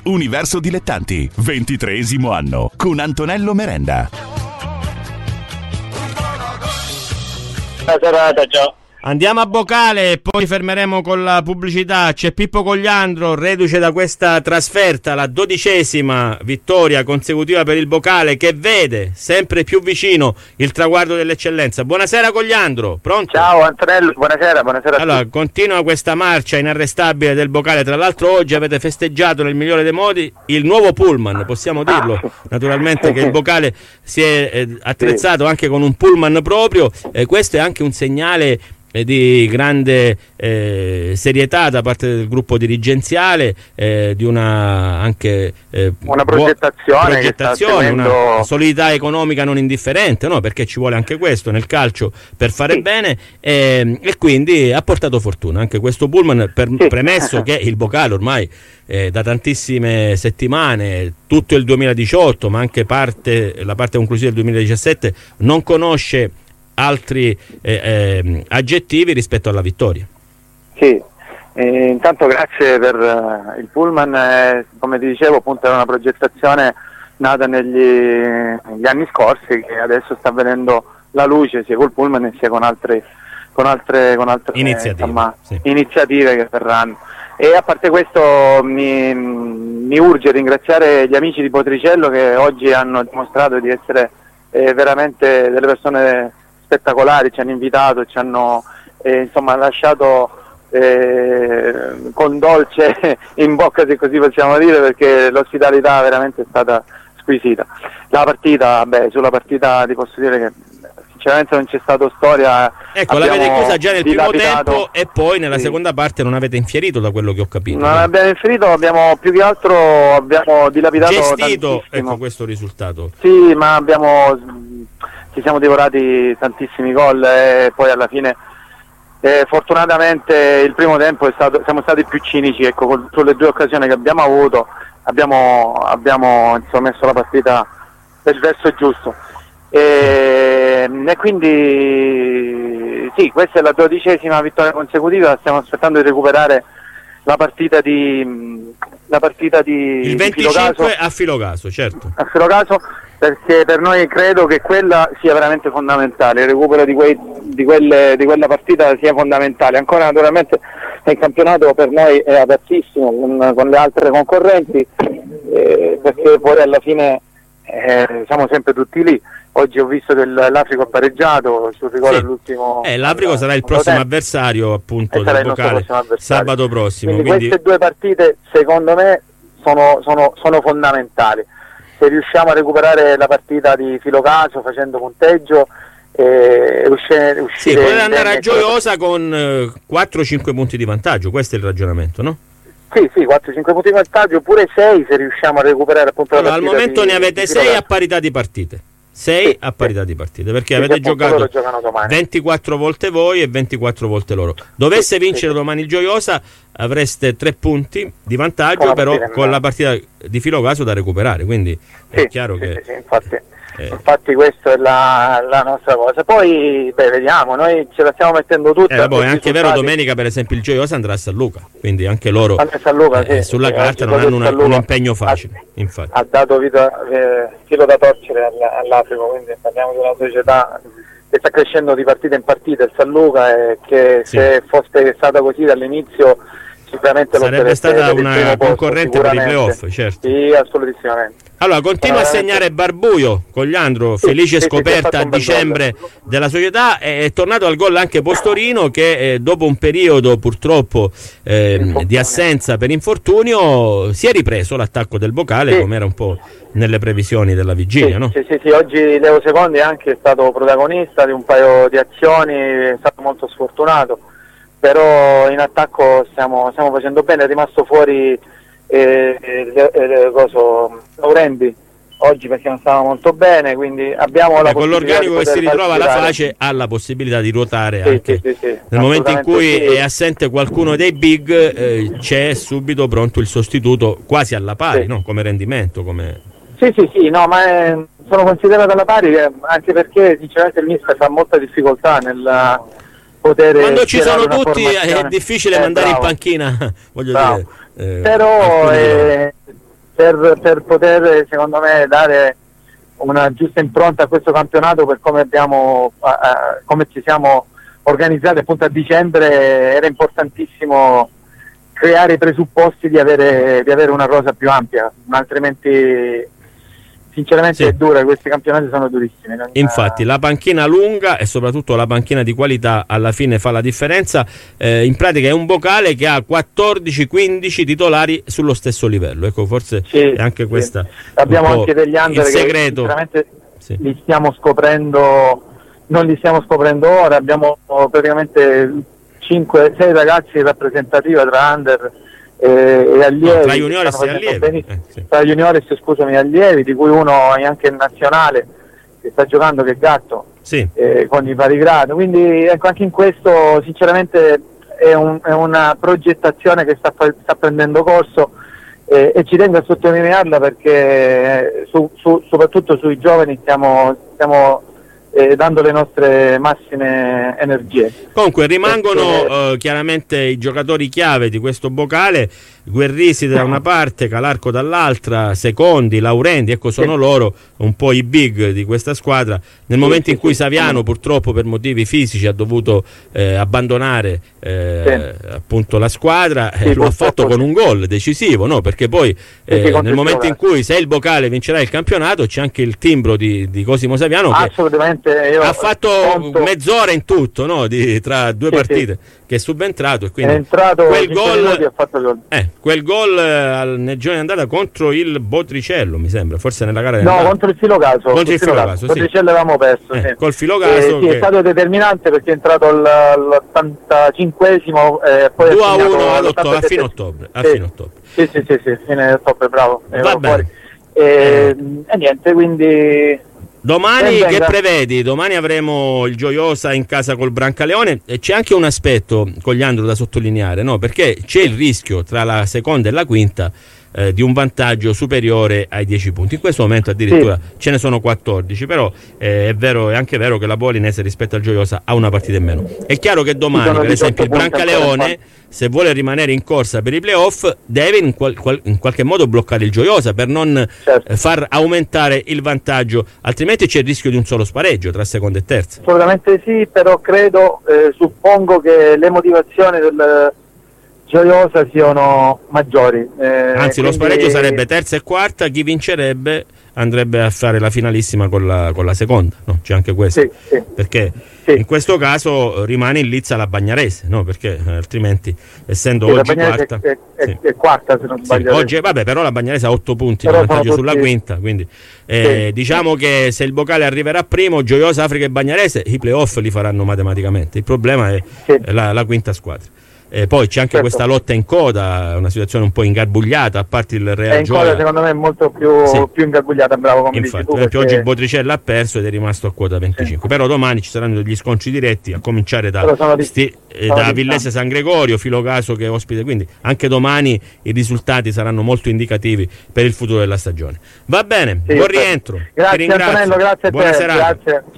Universo Dilettanti, 23esimo anno, con Antonello Merenda. Buona serata, ciao. Andiamo a Bocale e poi fermeremo con la pubblicità. C'è Pippo Cogliandro, reduce da questa trasferta, la 12ª vittoria consecutiva per il Bocale, che vede sempre più vicino il traguardo dell'eccellenza. Buonasera Cogliandro, pronto? Ciao Antonello, buonasera a Allora, tutti. continua questa marcia inarrestabile del Bocale. Tra l'altro oggi avete festeggiato nel migliore dei modi il nuovo pullman, possiamo dirlo. Naturalmente che il Bocale si è attrezzato anche con un pullman proprio. Questo è anche un segnale di grande serietà da parte del gruppo dirigenziale, di una anche una progettazione, una solidità economica non indifferente, no? Perché ci vuole anche questo nel calcio per fare bene, e quindi ha portato fortuna anche questo pullman, premesso che il Bocale ormai da tantissime settimane, tutto il 2018 ma anche la parte conclusiva del 2017 non conosce altri aggettivi rispetto alla vittoria. Sì, intanto grazie per il pullman, come ti dicevo appunto era una progettazione nata negli anni scorsi che adesso sta vedendo la luce sia col pullman sia con altre iniziative che verranno. E a parte questo mi urge ringraziare gli amici di Potricello che oggi hanno dimostrato di essere veramente delle persone spettacolari, ci hanno invitato, ci hanno lasciato con dolce in bocca, se così possiamo dire, perché l'ospitalità veramente è stata squisita. Sulla partita ti posso dire che sinceramente non c'è stato storia. Ecco, l'avete chiusa già nel primo tempo e poi nella seconda parte non avete infierito, da quello che ho capito. Non abbiamo infierito, abbiamo più che altro dilapidato gestito tantissimo. questo risultato. Sì, ma ci siamo divorati tantissimi gol e poi alla fine fortunatamente il primo tempo siamo stati più cinici, sulle due occasioni che abbiamo avuto abbiamo messo la partita per il verso giusto e quindi sì, questa è la 12ª vittoria consecutiva. Stiamo aspettando di recuperare la partita di il 25 Filocaso, a Filocaso, certo. a Filocaso, perché per noi credo che quella sia veramente fondamentale, il recupero di quella partita sia fondamentale. Ancora naturalmente il campionato per noi è apertissimo con le altre concorrenti, perché poi alla fine siamo sempre tutti lì. Oggi ho visto che l'Africo ha pareggiato sul rigore all'ultimo. L'Africo sarà il prossimo avversario appunto del Bocale sabato prossimo. Quindi queste due partite secondo me sono fondamentali. Se riusciamo a recuperare la partita di Filocaso facendo punteggio, uscire potete andare a Gioiosa con 4-5 punti di vantaggio, questo è il ragionamento, no? Sì, 4-5 punti di vantaggio, oppure 6 se riusciamo a recuperare appunto la partita. Al momento ne avete 6 a parità di partite. 6 a parità di partite, perché avete giocato 24 volte voi e 24 volte loro. Dovesse vincere domani il Gioiosa avreste 3 punti di vantaggio, però con la partita di Filocaso da recuperare, quindi è chiaro che infatti questa è la nostra cosa. Poi vediamo, noi ce la stiamo mettendo tutta. È anche vero, domenica per esempio il Gioiosa andrà a San Luca, quindi anche loro sulla carta non hanno un impegno facile. Infatti ha dato filo da torcere all'Africo, quindi parliamo di una società che sta crescendo di partita in partita, il San Luca, e che se fosse stata così dall'inizio sicuramente sarebbe stata una concorrente per i playoff, certo. Sì, assolutissimamente. Allora, continua a segnare Barbuio, Cogliandro, felice scoperta a dicembre della società, è tornato al gol anche Postorino che dopo un periodo purtroppo di assenza per infortunio si è ripreso l'attacco del Bocale, come era un po' nelle previsioni della vigilia, no? Sì, oggi Leo Secondi anche è stato protagonista di un paio di azioni, è stato molto sfortunato, però in attacco stiamo facendo bene. È rimasto fuori Laurendi oggi perché non stava molto bene, quindi abbiamo la con l'organico che si ritrova alla face ha la possibilità di ruotare anche nel momento in cui è assente qualcuno dei big, c'è subito pronto il sostituto quasi alla pari, no? Come rendimento, sono considerato alla pari, anche perché sinceramente il mister fa molta difficoltà nel poter, quando ci sono tutti è difficile mandare in panchina, voglio dire. Però per poter, secondo me, dare una giusta impronta a questo campionato, per come come ci siamo organizzati appunto a dicembre. Era importantissimo creare i presupposti di avere una rosa più ampia, altrimenti sinceramente è dura, questi campionati sono durissimi. Infatti la panchina lunga e soprattutto la panchina di qualità alla fine fa la differenza. In pratica è un Bocale che ha 14-15 titolari sullo stesso livello, ecco, forse è anche questa. Abbiamo anche degli under il segreto. Che sinceramente li stiamo scoprendo, non li stiamo scoprendo ora, abbiamo praticamente 5-6 ragazzi rappresentativi tra under e allievi, tra juniores e allievi, tra juniores, scusami, e allievi, di cui uno è anche in nazionale che sta giocando, che è Gatto, con i vari gradi. Quindi ecco, anche in questo sinceramente è una progettazione che sta prendendo corso, e ci tengo a sottolinearla, perché soprattutto sui giovani stiamo dando le nostre massime energie. Comunque rimangono chiaramente i giocatori chiave di questo Bocale, Guerrisi da una parte, Calarco dall'altra, Secondi, Laurendi, ecco, sono loro un po' i big di questa squadra. Nel momento in cui Saviano purtroppo per motivi fisici ha dovuto abbandonare appunto la squadra, lo ha fatto con un gol decisivo, no? Perché poi nel momento in cui, se il Bocale vincerà il campionato, c'è anche il timbro di Cosimo Saviano, che ha fatto mezz'ora in tutto, no? Tra due partite, che è subentrato, e quindi è entrato quel gol nel giorno di andata contro il Botricello, mi sembra, forse nella gara contro il Filocaso. Botricello avevamo perso, col Filocaso, è stato determinante, perché è entrato all'85esimo, poi 2-1 a fine ottobre. Sì, fine ottobre, bravo. Va bene. E niente, quindi domani che prevedi? Domani avremo il Gioiosa in casa col Brancaleone, e c'è anche un aspetto, Cogliandro, da sottolineare, no? Perché c'è il rischio tra la seconda e la quinta di un vantaggio superiore ai 10 punti. In questo momento addirittura ce ne sono 14, però è anche vero che la Polinese rispetto al Gioiosa ha una partita in meno. È chiaro che domani, per esempio, il Brancaleone, se vuole rimanere in corsa per i playoff, deve in qualche modo bloccare il Gioiosa per non far aumentare il vantaggio, altrimenti c'è il rischio di un solo spareggio tra seconda e terza. Assolutamente sì, però suppongo che le motivazioni del Gioiosa siano maggiori. Anzi, lo spareggio sarebbe terza e quarta, chi vincerebbe andrebbe a fare la finalissima con la seconda, no? C'è anche questo, perché in questo caso rimane in lizza la Bagnarese, no? Perché altrimenti, essendo oggi quarta, è quarta, se non sbaglio. Oggi, però la Bagnarese ha 8 punti di vantaggio sulla quinta, quindi diciamo che se il Bocale arriverà primo, Gioiosa, Africa e Bagnarese, i playoff li faranno matematicamente. Il problema è la quinta squadra. Poi c'è anche questa lotta in coda, una situazione un po' ingarbugliata, a parte il Real Gioia. In coda secondo me è molto più ingarbugliata, bravo, come infatti, dici tu. Perché oggi il Botricello ha perso ed è rimasto a quota 25. Però domani ci saranno degli scontri diretti, a cominciare da Villese San Gregorio, Filocaso che ospite, quindi anche domani i risultati saranno molto indicativi per il futuro della stagione. Va bene, buon rientro. Grazie Antonello, grazie a te. Buona serata. Grazie.